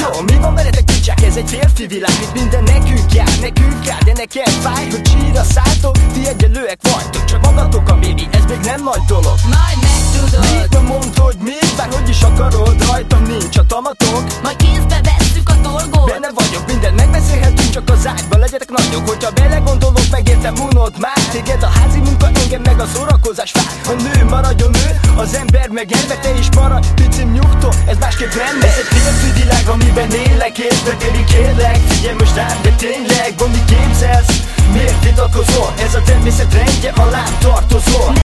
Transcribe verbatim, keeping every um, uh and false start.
Jó, mi van veletek picsák? Ez egy férfi világ, itt minden nekünk jár, nekünk kell, de nekem fáj, hogy csíra szálltok, ti egyelőek vagytok, csak magatok a baby, ez még nem nagy dolog. Majd megtudod. Mit nem mondd, hogy mit, bár hogy is akarod, rajtam nincs a tamatok. Majd kézbe vesszük a dolgot. Benne vagyok, mindent megbeszélhetünk, csak az ágyba legyetek nagyok. Hogyha belegondolok, megértem, unod már. Téged a házi munka, engem meg a szórakozás fár. A nő maradjon nő, az ember meg ember, te is maradj, picim nyugtó, ez másképp rendben. Ez egy férfi világ, amiben élek, és baby kérlek, figyelj most rám, de tényleg, van mit képzelsz? Miért titkolkozol? Ez a természet rendje, alá tartozol.